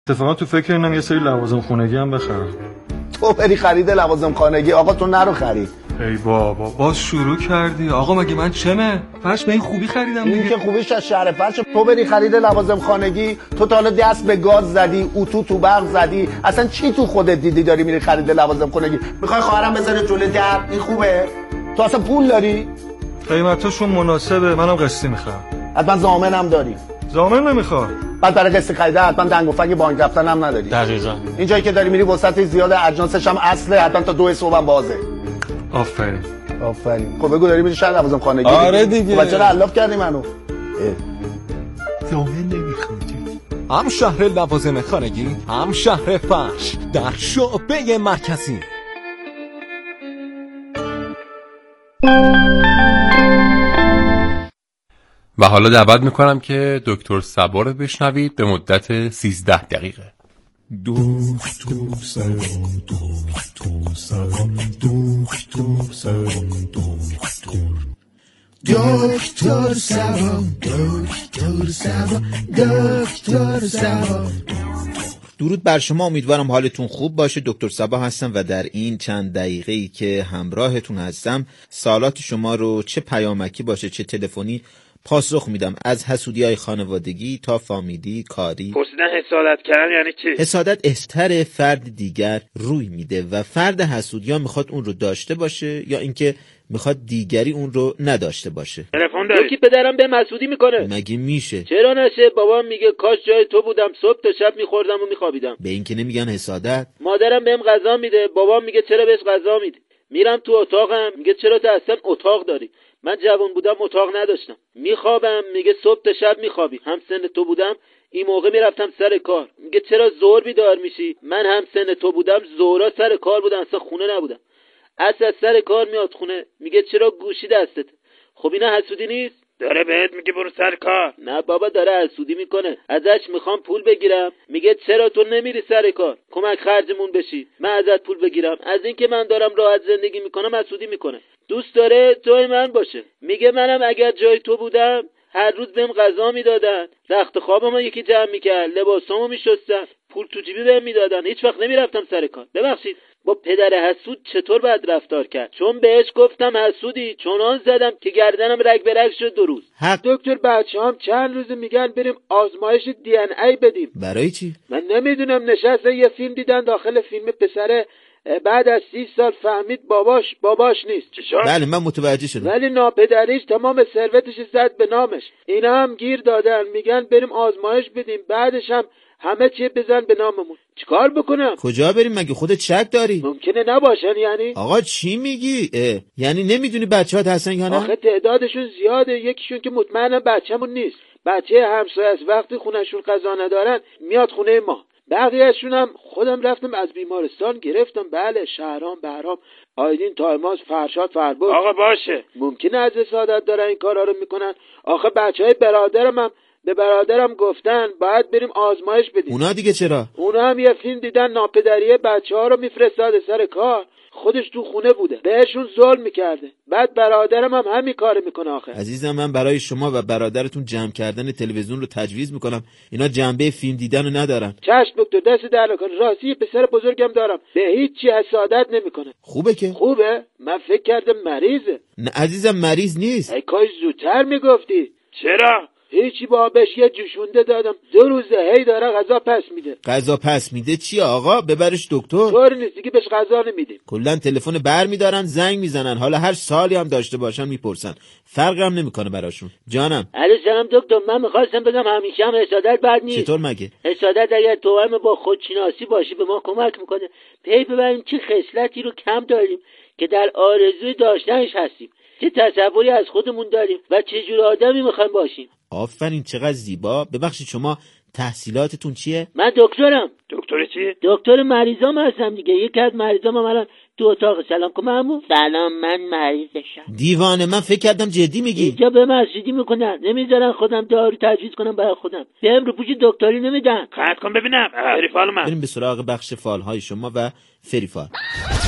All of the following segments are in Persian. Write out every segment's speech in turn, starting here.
اتفاقا تو فکر اینم یه سری لوازم خونگی هم بخرم. تو بری خرید لوازم خانگی؟ آقا تو نرو خرید. ای بابا باز شروع کردی. آقا مگه من چمه؟ فرش به این خوبی خریدم دیگه. این که خوبیش از شهر فرش. تو بری خرید لوازم خانگی، تو تا حالا دست به گاز زدی، اتو تو برق زدی، اصلا چی تو خودت دیدی داری میری خرید لوازم خانگی؟ میخوای خواهرم بذاره جلوی در؟ این خوبه؟ تو اصلا پول داری؟ قیمتاشون مناسبه، منم قسطی میخوام. حتما ضامنم داری؟ ضامن نمیخوام. بعد برای قسط خریده حتما دنگ و فنگ بانک رفتن هم نداری. دقیقاً. این جایی که داری میری وسط زیاد، اجناسش هم اصله، حتما تا 2 صبح هم بازه. آفرین. خب بگو داری میری شهر لوازم خانگی؟ آره دیگه. خب چرا علاف کردی منو؟ ضامن نمیخوام. هم شهر لوازم خانگی، هم شهر فرش در شعبه مرکزی. و حالا دعوت میکنم که دکتر صبا رو بشنوید به مدت 13 دقیقه. دکتر سلام، دکتر سلام، دکتر سلام، دکتر سلام، دکتر سلام، دکتر سلام. درود بر شما، امیدوارم حالتون خوب باشه. دکتر صبا هستم و در این چند دقیقه‌ای که همراهتون هستم سوالات شما رو چه پیامکی باشه چه تلفنی پاسخ میدم، از حسودی‌های خانوادگی تا فامیلی، کاری. پرسیدن حسادت کردن یعنی چی؟ حسادت استر فرد دیگر روی میده و فرد حسود یا میخواد اون رو داشته باشه یا اینکه میخواد دیگری اون رو نداشته باشه. تلفن داری؟ یکی پدرم به حسودی میکنه. مگه میشه؟ چرا نشه؟ بابام میگه کاش جای تو بودم، صبح تا شب میخوردم و میخوابیدم. به این که نمیگن حسادت. مادرم بهم غذا میده، بابام میگه چرا بهش غذا میدی. میرم تو اتاقم میگه چرا تو اصلا اتاق داری. من جوان بودم اتاق نداشتم. میخوابم میگه صبح تا شب میخوابی. هم سن تو بودم این موقع میرفتم سر کار. میگه چرا ظهر بیدار میشی. من هم سن تو بودم ظهرا سر کار بودم، اصلا خونه نبودم. از سر کار میاد خونه میگه چرا گوشی دستت. خب اینا حسودی نیست؟ داره بهت میگه برو سر کار. نه بابا داره حسودی میکنه. ازش میخوام پول بگیرم میگه چرا تو نمیری سر کار کمک خرجمون بشی، من ازت پول بگیرم. از این که من دارم راحت زندگی میکنم حسودی میکنه. دوست داره جای من باشه. میگه منم اگر جای تو بودم هر روز بهم غذا میدادن، رخت خوابمو یکی جمع میکرد، لباسامو میشستن، پول تو جیبی بهم میدادن، هیچ وقت نمیرفتم سر کار. ببخشید با پدر حسود چطور باید رفتار کرد؟ چون بهش گفتم حسودی چنان زدم که گردنم رگ به رگ شد 2 روز. دکتر بچه‌ام چند روز میگن بریم آزمایش دی ان ای بدیم. برای چی؟ من نمیدونم. نشسته یه فیلم دیدن، داخل فیلم پسره بعد از 30 سال فهمید باباش نیست. بله من متوجه شدم. ولی ناپدریش تمام ثروتش زد به نامش. اینا هم گیر دادن میگن بریم آزمایش بدیم، بعدش هم همه چی بزن به ناممون. چیکار بکنم؟ کجا بریم؟ مگه خودت شک داری؟ ممکنه نباشن. یعنی آقا چی میگی؟ یعنی نمیدونی بچه‌هات هستن یا نه؟ آخه تعدادشون زیاده. یکیشون که مطمئنم بچه‌مون نیست، بچه همسایه است. وقتی خونه‌شون غذا ندارن میاد خونه ما. بقیه‌شون هم خودم رفتم از بیمارستان گرفتم. بله شهرام، بهرام، آیدین، تایماس، فرشاد، فربود. آقا باشه ممکنه از حسادت دارن این کارا رو میکنن. آخه بچهای برادرم هم به برادرم گفتن باید بریم آزمایش بدیم. اونا دیگه چرا؟ اونا هم یه فیلم دیدن ناپدری بچه‌ها رو میفرستاده سر کار، خودش تو خونه بوده بهشون ظلم میکرده. بعد برادرم هم همین کارو میکنه. آخه عزیزم من برای شما و برادرتون جمع کردن تلویزیون رو تجویز میکنم. اینا جنبه فیلم دیدن رو ندارن. چشم دکتر، دست در نکن. راستی پسر بزرگم دارم به هیچ چی حسادت نمیکنه. خوبه که؟ خوبه؟ من فکر کردم مریضه. نه عزیزم مریض نیست. ای کاش زودتر میگفتی. چرا؟ هیچی، با بهش یه جوشونده دادم 2 روزه هی داره غذا پس میده. غذا پس میده چیه آقا؟ ببرش دکتر. طور نیست دیگه بهش غذا نمیدیم. کلا تلفن بر میدارن زنگ میزنن، حالا هر سالی هم داشته باشن میپرسن، فرق هم نمیکنه براشون. جانم. علی سلام دکتر، من میخواستم بگم همیشه هم حسادت بد نیست. چطور مگه؟ حسادت اگر توأم با خودشناسی باشی به ما کمک میکنه پی ببریم چه خصلتی رو کم داریم که در آرزوی داشتنش هستیم، چه تصوری از خودمون داریم و چه جور آدمی میخوایم باشیم. آفرین چقدر زیبا. ببخشید شما تحصیلاتتون چیه؟ من دکترم. دکتر چی؟ دکتر مریضام هستم دیگه. یکی از مریضام الان تو اتاق. سلام کن عمو. سلام، من مریضشم. دیوانه، من فکر کردم جدی میگی. اینجا به مسجدی میکنن، نمیذارن خودم دارو تجویز کنم برای خودم. بهم رو پوش دکتری نمیدن. قطع کن ببینم. فریفال من. بریم به سراغ بخش فالهای شما و فریفال.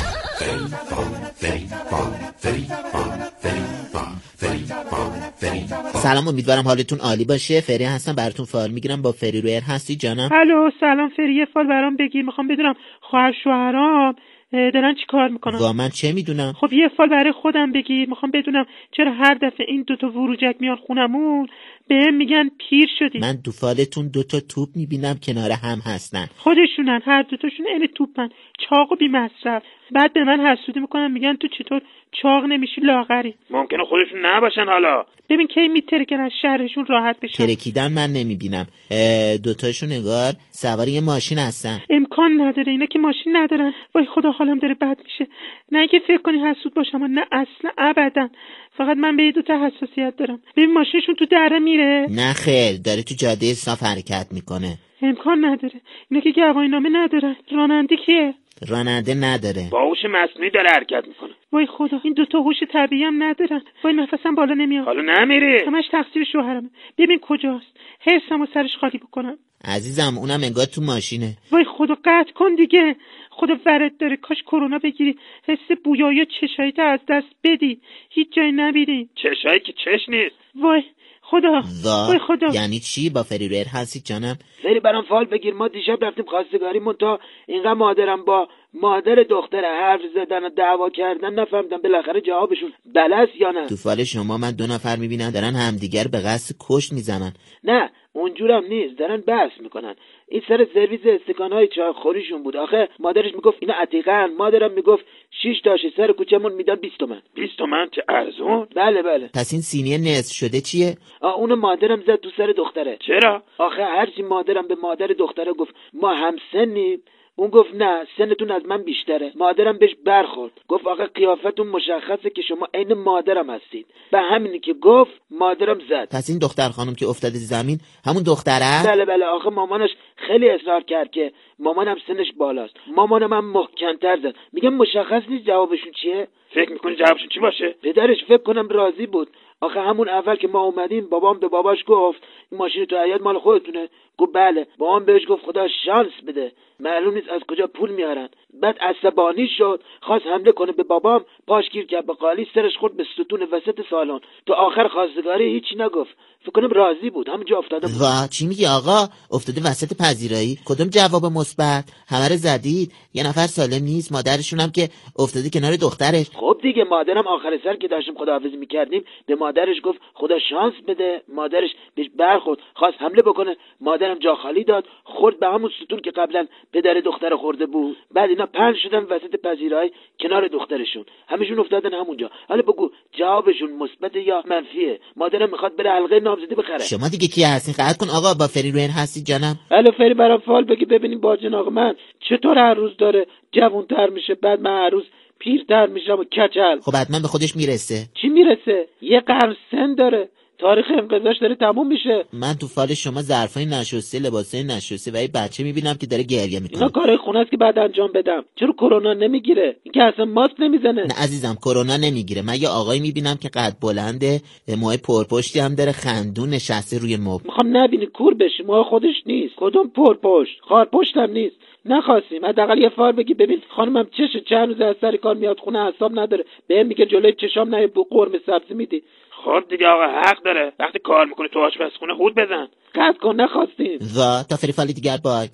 سلام، امیدوارم حالتون عالی باشه. فری هستم، براتون فایل میگیرم. با فری رویر هستی جانم؟ الو سلام فری، یه فایل برام بگیر. میخوام بدونم خواهر شوهرام دارن چی کار میکنن. وا من چه میدونم. خب یه فایل برای خودم بگیر. میخوام بدونم چرا هر دفعه این دوتا وروجک میان خونمون بهم میگن پیر شدی. من دو فالتون دوتا توپ میبینم کنار هم هستن. خودشونن، هر دوتاشون این توپن، چاق و بی مصرف. بعد به من حسودی میکنن، میگن تو چطور چاق نمیشی، لاغری. ممکنه خودشون نباشن. حالا ببین کی میترکن از شهرشون راحت بشن. ترکیدن من نمیبینم. دوتاشون نگار سوار یه ماشین هستن. امکان نداره، اینا که ماشین ندارن. وای خدا حالم داره بد میشه. نه که فکر کنی حسود باشم، نه اصلا ابدا. فقط من به یه دوتا حساسیت دارم. ببین ماشینشون تو دره میره. نه خیر، داره تو جاده صاف حرکت میکنه. امکان نداره. اینا که گواهینامه ندارن. راننده کیه؟ راننده نداره. با هوش مصنوعی داره حرکت میکنه. وای خدا، این دوتا هوش طبیعی هم ندارن. وای نفسم بالا نمیاد. حالا نمیره. همش تقصیر شوهرمه. ببین کجاست. حرصمو سرش خالی بکنم. عزیزم اونم انگار تو ماشینه. وای خدا قطع کن دیگه. خدا ورد داره، کاش کرونا بگیری، حس بویایی چشاییت از دست بدی، هیچ جای نبیری. چشایی که چش نیست. وای خدا. وای خدا. یعنی چی؟ با فری رویر هستی جانم؟ فری برام فال بگیر. ما دیشب رفتیم خواستگاریمون، تا اینقدر مادرم با مادر دختر حرف زدن و دعوا کردن، نفهمیدم بالاخره جوابشون بلس یا نه. تو فال شما من دو نفر میبینم دارن همدیگر به قصد کشت میزنن. نه اونجورم نیست، دارن بحث میکنن. این سر سرویس استکانهای چای خوریشون بود. آخه مادرش میگفت اینا عتیقن، مادرم میگفت 6 تاشه سر کوچمون میدن 20 تومن. 20 تومن چه ارزون. بله. پس این سینی نصف شده چیه؟ اون مادرم زد تو سر دختره. چرا؟ آخه هرچی مادرم به مادر دختره گفت ما هم سنیم، اون گفت نه سنتون از من بیشتره. مادرم بهش برخورد، گفت آخه قیافتون مشخصه که شما عین مادرم هستید. به همینی که گفت مادرم زد. پس این دختر خانم که افتاده زمین همون دختره؟ بله. آخه مامانش خیلی اصرار کرد که مامانم سنش بالاست. مامانم هم محکم‌تر زد. میگم مشخص نیست جوابشون چیه. فکر میکنی جوابشون چی باشه؟ پدرش فکر کنم راضی بود. آخه همون اول که ما اومدیم بابام به باباش گفت این ماشین تو حیاط مال خودتونه. گفت بله. بابام بهش گفت خدا شانس بده، معلوم نیست از کجا پول میارن. بعد عصبانی شد، خواست حمله کنه به بابام، پاش گیر کرد به قالی، سرش خورد به ستون وسط سالن. تو آخر خواستگاری هیچی نگفت، فکر کنم راضی بود، همونجا افتاده بود. وا چی میگی آقا؟ افتاده وسط پذیرایی؟ کدوم جواب مثبت؟ همه رو زدید؟ یه نفر سالم نیست، مادرشون هم که افتاده کنار دخترش. خب دیگه مادرم آخر سر که داشتیم خداحافظی میکردیم به مادرش گفت خدا شانس بده. مادرش بهش برخورد، خواست حمله بکنه، مادرم جا خالی داد، خورد به همون ستون که قبلا پدر دختر خورده بود. بعد اینا پنج شدن وسط پذیرایی کنار دخترشون، همشون افتادن همونجا. حالا بگو جوابشون مثبت یا منفیه؟ مادرم میخواد بره حلقه نامزدی بخره. شما دیگه کی هستین؟ قطع کن آقا. با فری رویر هستی جانم؟ الو فری برام فال بگی ببینیم با جناق من چطور هر روز داره جوان‌تر میشه، بعد من هر روز پیرتر میشم و کچل. خب حتما به خودش میرسه. چی میرسه؟ یه قرن سن داره، تاریخ انقضاش داره تموم میشه. من تو فال شما ظرفای نشسته، لباسای نشسته و یه بچه میبینم که داره گریه میکنه. اینا کارهای خونه است که بعد انجام بدم. چرا کرونا نمیگیره؟ این که اصلا ماسک نمیزنه. نه عزیزم کرونا نمیگیره. من یه آقایی میبینم که قد بلنده، موهای پرپشتی هم داره، خندون، نشسته روی مبل. میخوام نبینی کور بشی، موها خودش نیست. کدوم پرپشت؟ خارپشت هم نیست. نخواستیم حداقل یه فار بگی ببین خانمم چشه چند روز از سر کار میاد خونه، حساب نداره، بهم میگه جلوی چشام نه قرمه سبزی میدی. خب دیگه آقا حق داره، وقتی کار میکنه تو آشپزخونه هود بزن. قطع کن، نخواستیم. و تا فری فال دیگر بای.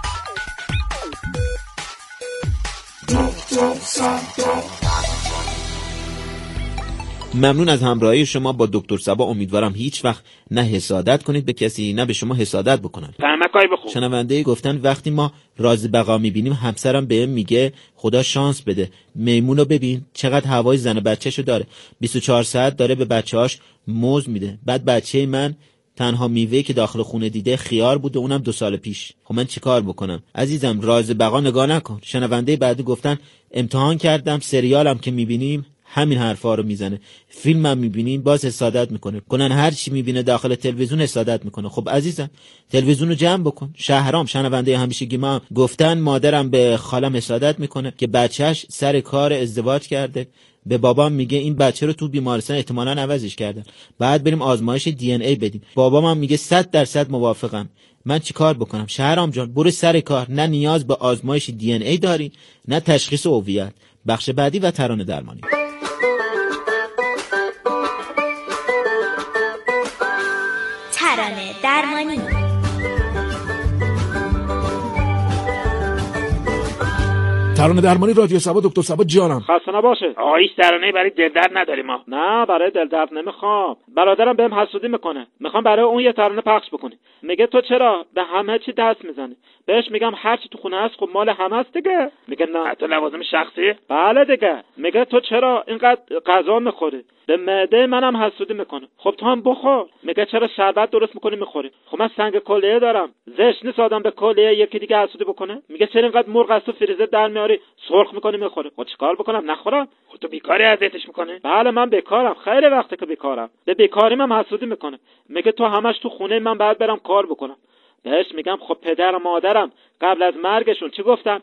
ممنون از همراهی شما با دکتر صبا. امیدوارم هیچ وقت نه حسادت کنید به کسی نه به شما حسادت بکنن. فهمکای بخون. شنونده گفتن وقتی ما راز بقا میبینیم همسرم بهم میگه خدا شانس بده. میمونو ببین چقدر هوای زن بچه‌شو داره، 24 ساعت داره به بچه‌هاش موز میده. بعد بچه من تنها میوه که داخل خونه دیده خیار بوده، اونم 2 سال پیش. خب من چیکار بکنم؟ عزیزم راز بقا نگاه نکن. شنونده بعدی گفتن امتحان کردم، سریالم که میبینیم همین حرفا رو میزنه، فیلمم میبینیم باز حسادت میکنه، کنن هر چی میبینه داخل تلویزیون حسادت میکنه. خب عزیزم تلویزیونو جمع بکن. شهرام شنونده همیشگی ما گفتن مادرم به خالم حسادت میکنه که بچهش سر کار ازدواج کرده، به بابام میگه این بچه رو تو بیمارستان احتمالاً عوضش کردن، بعد بریم آزمایش دی ان ای بدیم. بابام میگه 100% موافقم. من چی کار بکنم؟ شهرام جان برو سر کار. نه نیاز به آزمایش دی ان ای داری نه تشخیص هویت. بخش بعدی و ترانه درمانی. ترانه درمانی. ترانه درمانی رادیو صبا. دکتر صبا جانم. خسته نباشه. آقا هیچ ترانه‌ای برای دلدرد نداریم ما. نه برای دلدرد نمیخوام. برادرم بهم حسودی میکنه. میخوام برای اون یه ترانه پخش بکنی. میگه تو چرا به همه چی دست میزنی؟ بهش میگم هر چی تو خونه هست خب مال همه است دیگه. میگه نه. حتی لوازم شخصی؟ بله دیگه. میگه تو چرا اینقدر غذا میخوری؟ به معده منم حسودی میکنه. خب تو هم بخور. میگه چرا شربت درست میکنی میخوری؟ خب من سنگ کلیه دارم. زشت نیست آدم به کلیه یکی دیگه حسودی بکنه؟ میگه چرا اینقدر مرغ از تو فریزر در میاری سرخ میکنی میخوری؟ خب چیکار بکنم نخورم؟ خب تو بیکاری اذیتش میکنه؟ بله من بیکارم. خیلی وقته که بیکارم. به بیکاریم هم حسودی میکنه. میگه تو همش تو خونه من بعد برم کار بکنم. بهش میگم خب پدر و مادرم قبل از مرگشون چی گفتن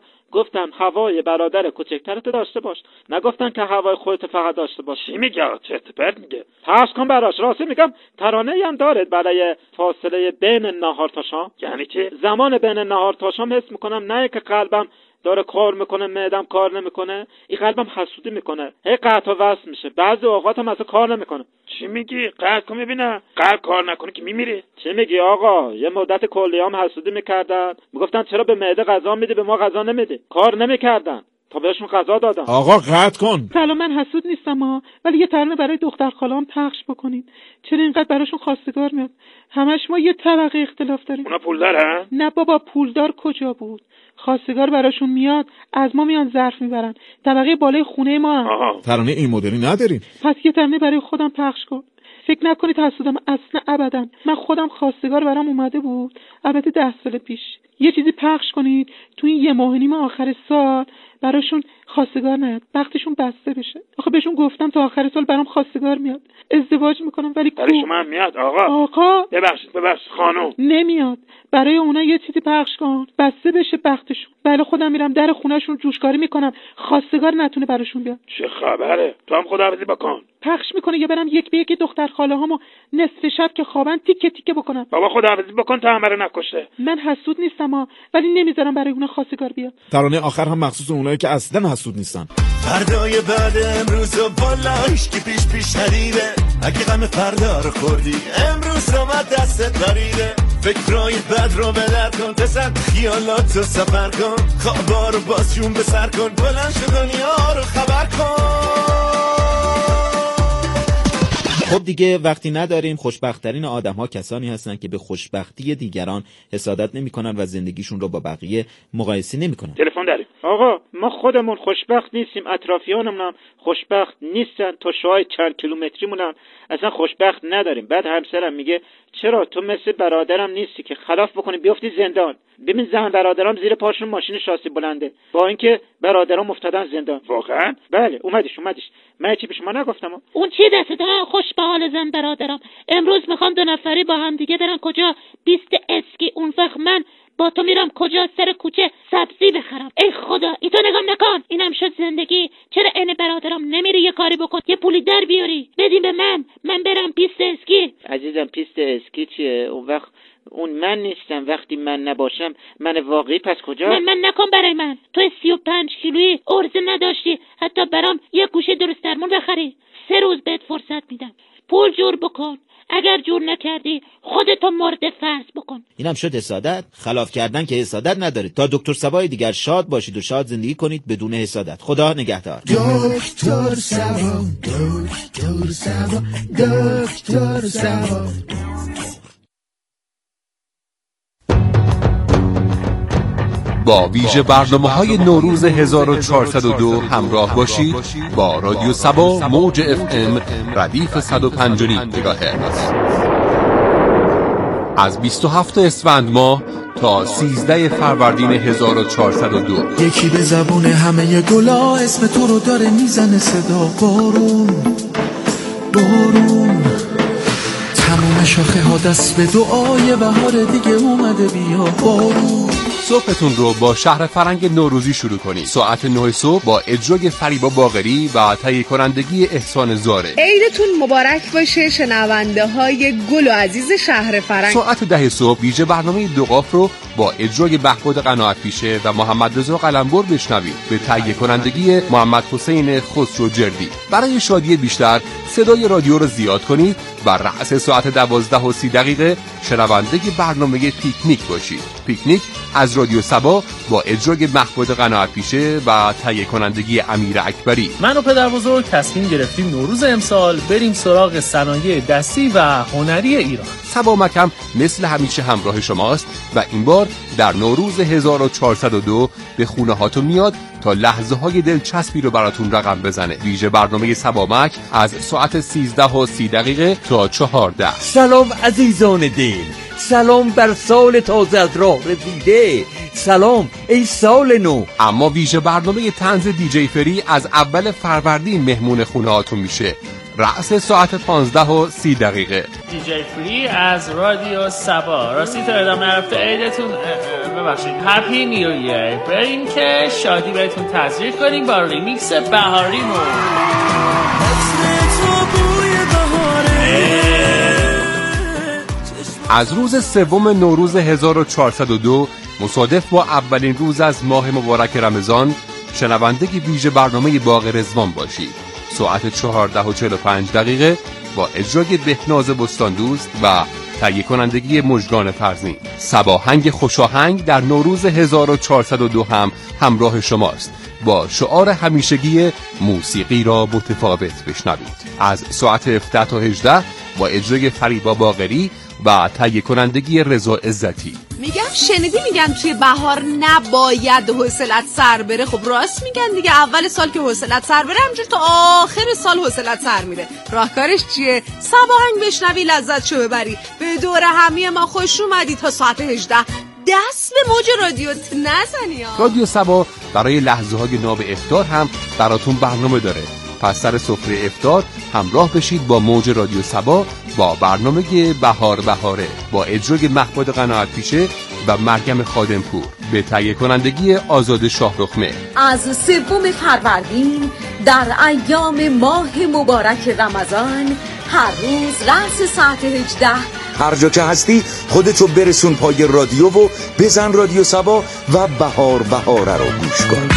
هوای برادر کوچکترت داشته باش، نگفتن که هوای خودت فقط داشته باش. چی میگه؟ چرت پرت میگه. پس کن براش. راستی میگم ترانه‌ای هم داره برای فاصله بین ناهار تا شام. یعنی چی؟ زمان بین ناهار تا شام حس میکنم نه که قلبم داره کار میکنه معدم کار نمیکنه، این قلبم حسودی میکنه، هی قطع و وصل میشه، بعضی اوقات هم اصلا کار نمیکنه. چی میگی؟ قطع کن ببینم. قلب کار نکنه که میمیری. چی میگی آقا؟ یه مدت کلیام حسودی میکردن، میگفتن چرا به معده غذا میدی به ما غذا نمیدی، کار نمیکردن تا بهشون غذا دادم. آقا قطع کن. سلام من حسود نیستم ها، ولی یه ترانه برای دختر خاله‌ام پخش بکنید. چرا اینقدر براشون خواستگار میاد؟ همش ما یه طبقه اختلاف داریم. اونا پولدارن؟ نه بابا پولدار کجا بود؟ خواستگار براشون میاد از ما میان ظرف میبرن، طبقه بالای خونه ما هم. ترانه این مدلی نداریم. پس یه ترانه برای خودم پخش کن. فکر نکنید حسودم، اصلا ابدا. من خودم خواستگار برام اومده بود البته 10 سال پیش. یه چیزی پخش کنید تو این 1.5 ماه آخر سال براشون خواستگار نیاد، وقتشون بسته بشه. آخه بهشون گفتم تا آخر سال برام خواستگار میاد، ازدواج میکنم ولی برای شما هم میاد آقا ببخشید خانم نمیاد. برای اونا یه چیزی پخش کن بسته بشه وقتشون. بله خودم میرم در خونهشون جوشکاری میکنم خواستگار نتونه براشون بیاد. چه خبره؟ تو هم خداحافظی بکن. پخش میکنه یا برم یک به یک دختر خاله هامو نصف شب که خوابن تیکه تیکه بکنم. بابا خداحافظی بکن تا همه رو نکشته. من حسود نیستم ولی نمیذارم برای اونا خواستگار بیاد. ترانه آخر هم مخصوص اونایی که اصلا حسود نیستن. فردای بعد امروز و بالا هیچکی پیش ندیده، اگه غم فردا رو خوردی امروز رو من دستت بریده، فکرای بد رو به در کن، بزن خیالات رو سفر کن، خوابا رو بازشون به سر کن، بلند شو دنیا رو خبر کن. خب دیگه وقتی نداریم. خوشبخت‌ترین آدم‌ها کسانی هستند که به خوشبختی دیگران حسادت نمی‌کنن و زندگیشون رو با بقیه مقایسه نمی‌کنن. تلفن داریم. آقا ما خودمون خوشبخت نیستیم، اطرافیانمون هم خوشبخت نیستن، تا شاید چند کیلومتریمون هم اصلا خوشبخت نداریم. بعد همسرم میگه چرا تو مثل برادرم نیستی که خلاف بکنی بیافتی زندان؟ ببین زن برادرام زیر پاشون ماشین شاسی بلنده با اینکه برادرام افتادن زندان. واقعا؟ بله اومدش من چی به شما نگفتم؟ اون چی دستت؟ خوش به حال زن برادرم. امروز میخوام 2 نفری با هم دیگه برن کجا؟ 20 اسکی. اون وقت من با تو میرم کجا؟ سر کوچه سبزی بخرم. ای خدا ای تو نگام نکن، اینم شد زندگی. چرا عین برادرم نمیری یه کاری بکن یه پولی در بیاری بدیم به من برم پیست اسکی؟ عزیزم پیست اسکی چیه؟ اون وقت اون من نیستم. وقتی من نباشم من واقعی پس کجا؟ من نکن برای من. تو 35 کیلویی، ارزه نداشتی حتی برام یه گوشه درست درمون بخری. 3 روز بهت فرصت میدم، پول جور بکن. اگر جور نکردی خودتو مورد فرض بکن. اینم شد حسادت. خلاف کردن که حسادت نداره. تا دکتر صبای دیگر شاد باشید و شاد زندگی کنید بدون حسادت. خدا نگهدار. دکتر صبا، دکتر صبا، دکتر صبا. با ویژه برنامه‌های نوروز 1402 همراه باشید با رادیو صبا موج FM ردیف 105 مگاهرتز. از 27 اسفند ماه تا 13 فروردین 1402 یکی به زبون همه گلا اسم تو رو داره میزنه صدا. بارون تموم شاخه ها دست به دعای بهار دیگه اومده بیا. بارون صبحتون رو با شهر فرنگ نوروزی شروع کنید. ساعت 9 صبح با اجرای فریبا باقری و تهیه کنندگی احسان زاره. عیدتون مبارک باشه شنونده های گل و عزیز شهر فرنگ. ساعت 10 صبح ویژه برنامه دوقاف رو با اجرای بهبود قناعت پیشه و محمد رضا قلمبر بشنوید به تهیه کنندگی محمد حسین خسرو جردی. برای شادی بیشتر صدای رادیو رو زیاد کنید و رأس ساعت 12:30 شنونده برنامه پیکنیک باشید. پیکنیک از رادیو صبا با اجرای بهبود قناعت پیشه و تهیه کنندگی امیر اکبری. من و پدر بزرگ تصمیم گرفتیم نوروز امسال بریم سراغ صنایع دستی و هنری ایران. صبا مکم مثل همیشه همراه شماست و این بار در نوروز 1402 به خونه هاتون میاد تا لحظه های دلچسبی رو براتون رقم بزنه. ویژه برنامه صبا مک از ساعت 13:30 تا 14. سلام عزیزان دل، سلام بر سال تازه از راه رسیده، سلام ای سال نو. اما ویژه برنامه طنز دیجی فری از اول فروردین مهمون خونه هاتون میشه. رأس ساعت 15:30. دیجی فری از رادیو صبا. راستی تا ادام نرفته عیدتون ببخشید هپی نیو ایر. بریم که شادی بهتون تزریق کنیم با ریمیکس بهاریمون. از روز 3 نوروز 1402 مصادف با اولین روز از ماه مبارک رمضان شنونده ویژه برنامه باغ رضوان باشید. ساعت 14:45 با اجرای بهناز بستاندوست و تهیه کنندگی مژگان فرزین. صباهنگ خوشاهنگ در نوروز 1402 هم همراه شماست با شعار همیشگی موسیقی را متفاوت بشنوید. از ساعت 17 تا 18 با اجرای فریبا باقری و تهیه کنندگی رضا عزتی. میگن توی بهار نباید حوصلت سر بره. خب راست میگن دیگه، اول سال که حوصلت سر بره همینجور تا آخر سال حوصلت سر میره. راهکارش چیه؟ صباهنگ بشنوی لذتشو ببری. به دور همی ما خوش اومدی تا ساعت 18 دست به موج رادیوت نزنی. رادیو صبا برای لحظه های ناب افطار هم براتون برنامه داره. پس سر سفره افطار همراه بشید با موج رادیو صبا با برنامه بهار بهاره با اجرای بهبود قناعت پیشه و مریم خادمپور به تهیه کنندگی آزاد شاهرخمه. از 3 فروردین در ایام ماه مبارک رمضان هر روز رأس ساعت 18 هر جا که هستی خودتو برسون پای رادیو و بزن رادیو صبا و بهار بهاره رو گوش کن.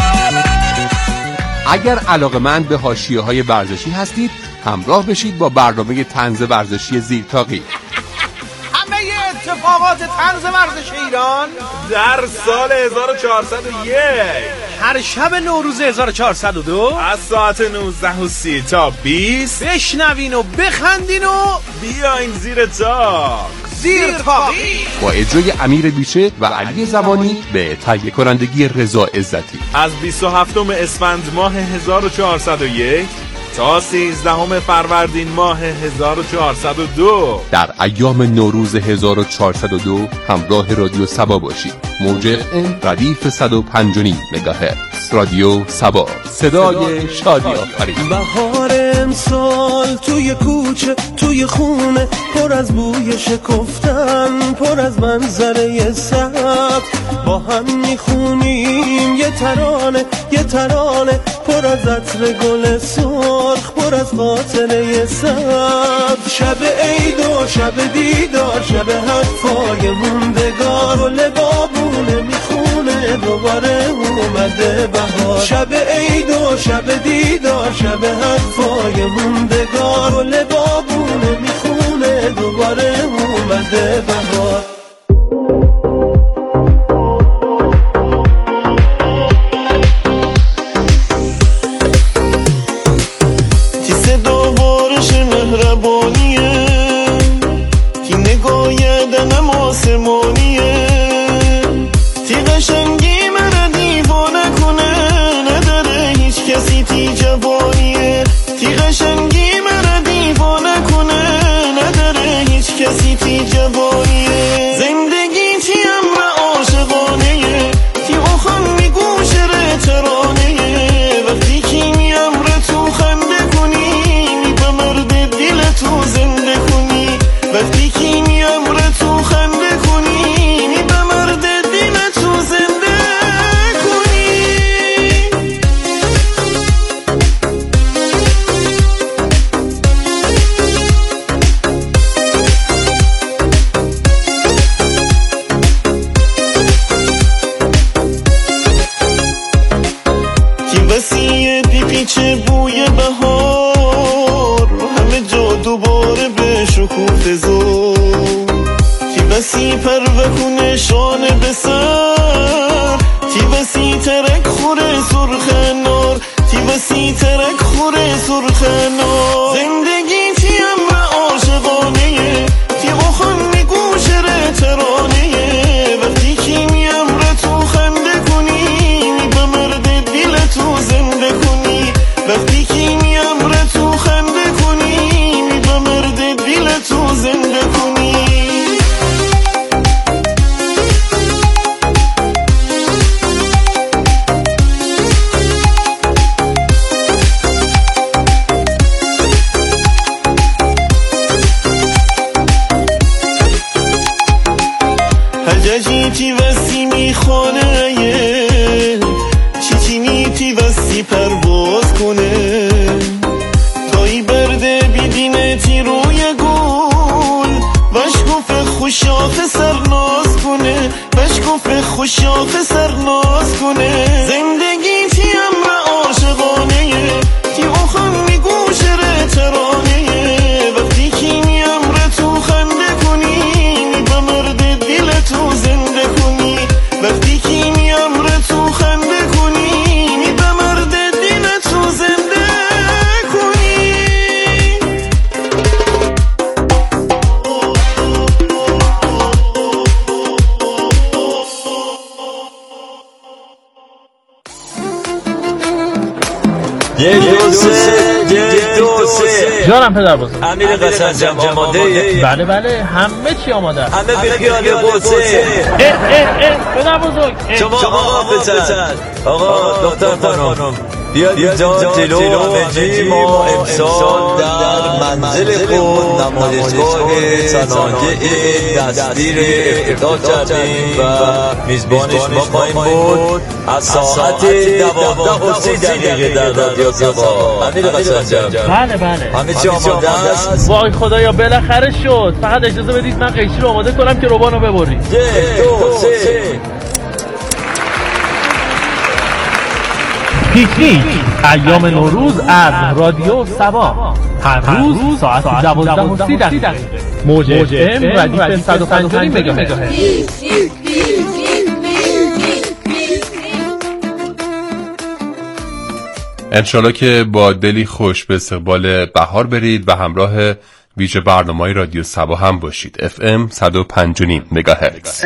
اگر علاقه‌مند به حاشیه‌های ورزشی هستید همراه بشید با برنامه طنز ورزشی زیرتاقی. همه اتفاقات طنز ورزش ایران در سال 1401 هر شب نوروز 1402 از ساعت 19:30 تا 20 بشنوین و بخندین و بیاین زیر تاق. زیرتاقی با اجرای امیر بیشه و علی زمانی به تهیه کنندگی رضا عزتی. از 27 اسفند ماه 1401 تا 13 فروردین ماه 1402 در ایام نوروز 1402 همراه رادیو صبا باشید. موج FM ردیف 105.9 مگاهرتز. رادیو صبا، صدای شادی آفرین. بهار امسال توی کوچه توی خونه پر از بوی شکفتن، پر از منظره سبز، با هم میخونیم یه ترانه پر از عطر گل سرخ، پر از خاطره سبز. شب عید و شب دیدار، شب حرفای موندگار، گل بابونه میخونه دوباره اومده بهار. شب عید و شب دیدار، شب حرفای موندگار، گل بابونه میخونه دوباره اومده بهار. جوانیه تی قشنگی سر تی بسی ترک خوره سرخ نور تی بسی ترک خوره سرخ نور زندگی تی امر عاشقانه تی بخون گوشره ترانه وقتی کی می امر تو خنده کنی می به مرد دل تو زنده کنی وقتی کی می امر تو خنده کنی می به مرد دل تو زنده کنی هججی وسی میخونه چی وسی پرواز کنه تایی برده بیدینه تی روی گل وش گفت خوشاخ سرناز کنه وش گفت خوشاخ سرناز کنه زندگی تی امر عاشقانه تی بخون میگوشره ترانه وقتی کی می امر تو خنده کنی می به مرد دل تو زنده کنی وقتی کی می امر تو خنده کنی می به مرد دل تو زنده کنی جانم پدر بزرگ. امیر قسنجم آماده؟ بله بله همه چی آماده است. همه بیخیال قدسه. پدر بزرگ. شما آقا بزن. آقا دختر خانم بیاد اینجا جلو همگی ما امسال در منزل خود نمایشگاه صنایع دستگیر افتتاح کردیم و میزبانش ما خواهیم بود از ساعت 12:30 در رادیو سبا. امیر قسنجم بله بله همه چی آماده است؟ وای خدایا بالاخره شد. فقط اجازه بدید من قیچی رو آماده کنم که روبانو ببرید. 1 2 3 پیکنیک ایام نوروز از رادیو سبا هر روز ساعت 12:30 موج FM ردیف 105 مگاهرتز. انشالله که با دلی خوش به استقبال بهار برید و همراه ویژه برنامه‌های رادیو سبا هم باشید. FM 105.5 مگاهرتز.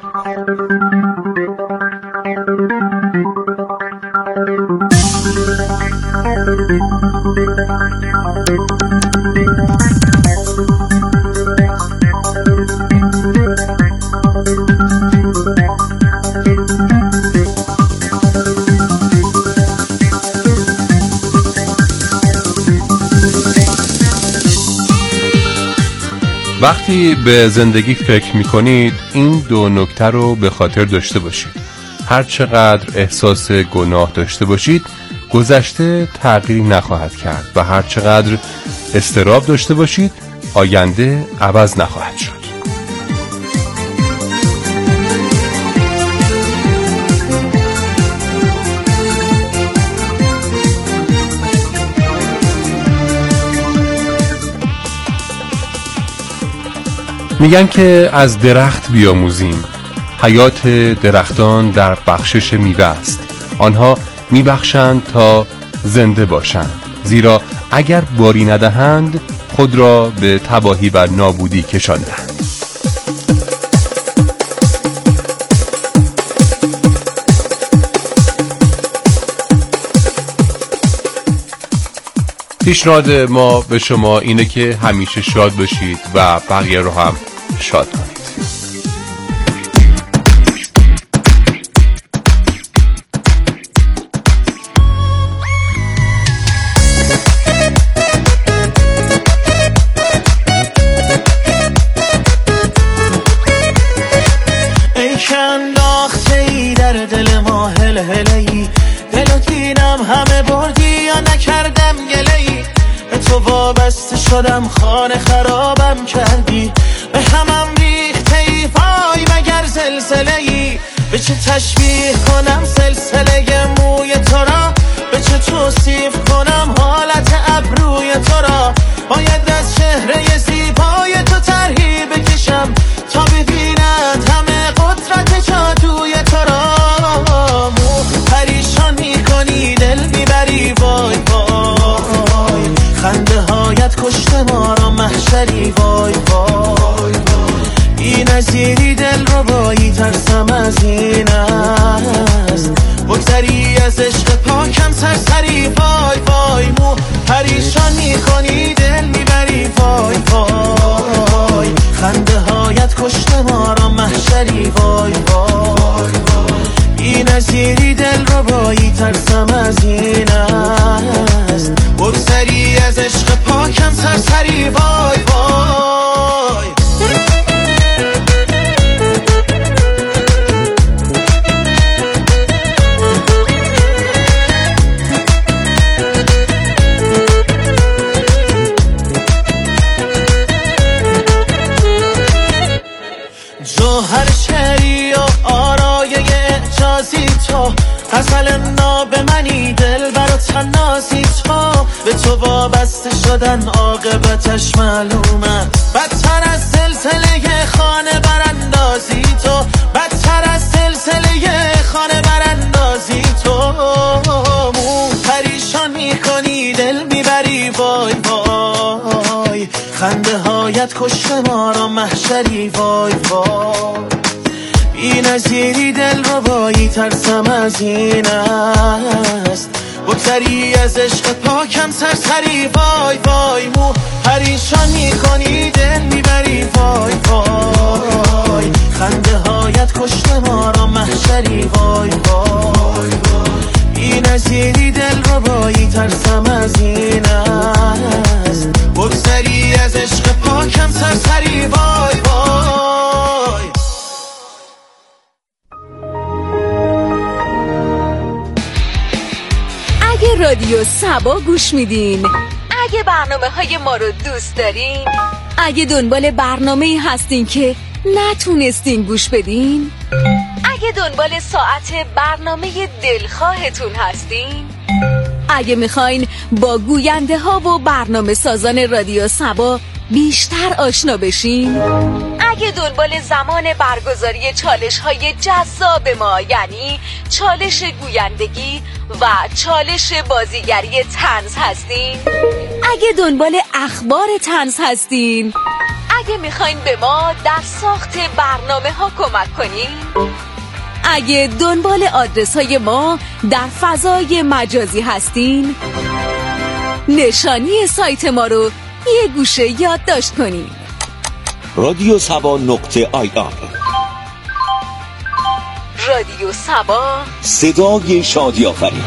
وقتی به زندگی فکر میکنید این دو نکته رو به خاطر داشته باشید. هر چقدر احساس گناه داشته باشید گذشته تغییری نخواهد کرد و هر چقدر اضطراب داشته باشید آینده عوض نخواهد شد. میگن که از درخت بیاموزیم. حیات درختان در بخشش میوه است. آنها میبخشند تا زنده باشند، زیرا اگر باری ندهند خود را به تباهی و نابودی کشاندند. پیشنهاد ما به شما اینه که همیشه شاد باشید و بقیه رو هم شاد کنید. ای که انداخته ای در دل ما هل هلی، دلو دیدم همه بردی یا نکردم گله‌ای، به تو وابسته شدم خانه خرابم کردی، به همم ریخته ای وای مگر زلزله‌ای، به چه تشبیه کنم سلسله موی تو را، به چه توصیف کنم حالت ابروی تو را، باید از چهره زیبای تو طرحی بکشم تا ببیند همه قدرت جادو بگذری از عشق پاکم سرسری، وای وای مو پریشان میکنی دل میبری، وای وای خنده هایت کشته ما را محشری، وای وای بی نظیری دل رو بایی ترسم از این است، بگذری از عشق پاکم سرسری، وای وای جوهر شعری و آرایه اعجازی تو، غزل ناب منی دل برا تنازی تو، به تو وابسته شدن عاقبتش معلومه، بدتر از سلسله خانه براندازی تو، بدتر از سلسله خانه براندازی تو، مو پریشان میکنی دل میبری، وای وای خنده هایت کشته ما را محشری، وای وای بی نظیری دل رو بایی ترسم از این است، بگذری از عشق پاکم سرسری، وای وای مو پریشان میکنی دل میبری، وای وای خنده هایت کشته ما را محشری، وای وای بی نظیری دل رو بایی ترسم از این است، بگذری از عشق پاکم سرسری، وای وای اگه رادیو سبا گوش میدین، اگه برنامه‌های ما رو دوست دارین، اگه دنبال برنامه‌ای هستین که نتونستین گوش بدین، اگه دنبال ساعت برنامه دلخواهتون هستین، اگه میخواین با گوینده ها و برنامه سازان رادیو سبا بیشتر آشنا بشین، اگه دنبال زمان برگزاری چالش های جذاب ما یعنی چالش گویندگی و چالش بازیگری طنز هستین، اگه دنبال اخبار طنز هستین، اگه میخواین به ما در ساخت برنامه ها کمک کنین، اگه دنبال آدرس های ما در فضای مجازی هستین، نشانی سایت ما رو یه گوشه یادداشت کنین: رادیو سبا .ir. رادیو سبا، صدای شادی آفرین.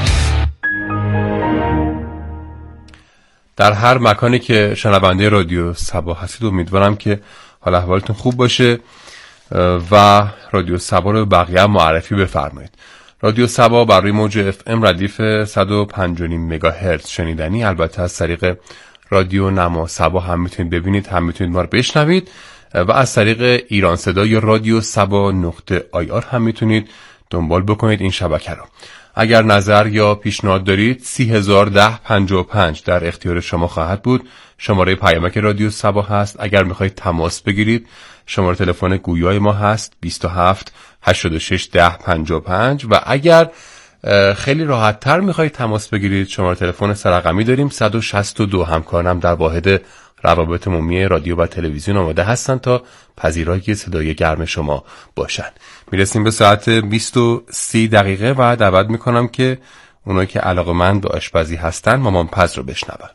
در هر مکانی که شنونده رادیو سبا هستید امیدوارم که حال احوالتون خوب باشه و رادیو سبا رو بقیه معرفی بفرمایید. رادیو سبا بر روی موج FM ردیف 105.5 مگاهرتز شنیدنی، البته از طریق رادیو نما سبا هم میتونید ببینید، هم میتونید ما رو بشنوید و از طریق ایران صدا یا رادیو سبا .ir هم میتونید دنبال بکنید این شبکه رو. اگر نظر یا پیشنهاد دارید 301055 در اختیار شما خواهد بود. شماره پیامک رادیو سبا هست. اگر میخواید تماس بگیرید شماره تلفن گویای ما هست 27 86 10 55 و اگر خیلی راحت تر میخواید تماس بگیرید شماره تلفن سررقمی داریم 162. همکارانم در واحد روابط عمومی رادیو و تلویزیون آماده هستن تا پذیرای صدای گرم شما باشن. میرسیم به ساعت 20:30 و دعوت میکنم که اونایی که علاقه‌مند به آشپزی هستن مامان پز رو بشنون.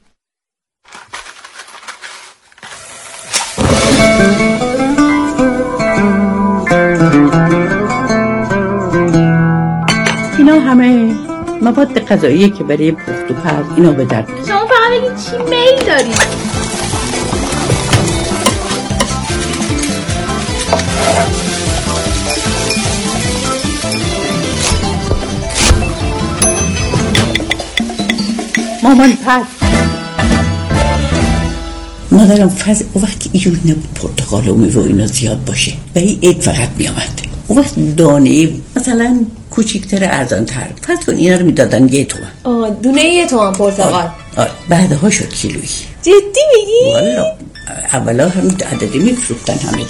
اینا همه مواد غذایی که برای پخت و پز اینا به درد می‌خوره. شما فقط بگید چی میل دارید. مامان پز مادرم فز اون وقت اینجور نبود پرتقال و میوه اینا زیاد باشه و این عید فقط میامد. اون وقت دانه مثلا کوچیکتر ارزانتر فرض کن اینا رو میدادن 1 تومن. دونه 1 تومن پرتقال. آره بعدها شد کیلویی. جدی میگی؟ والا اولا هم عددی میفروختن همه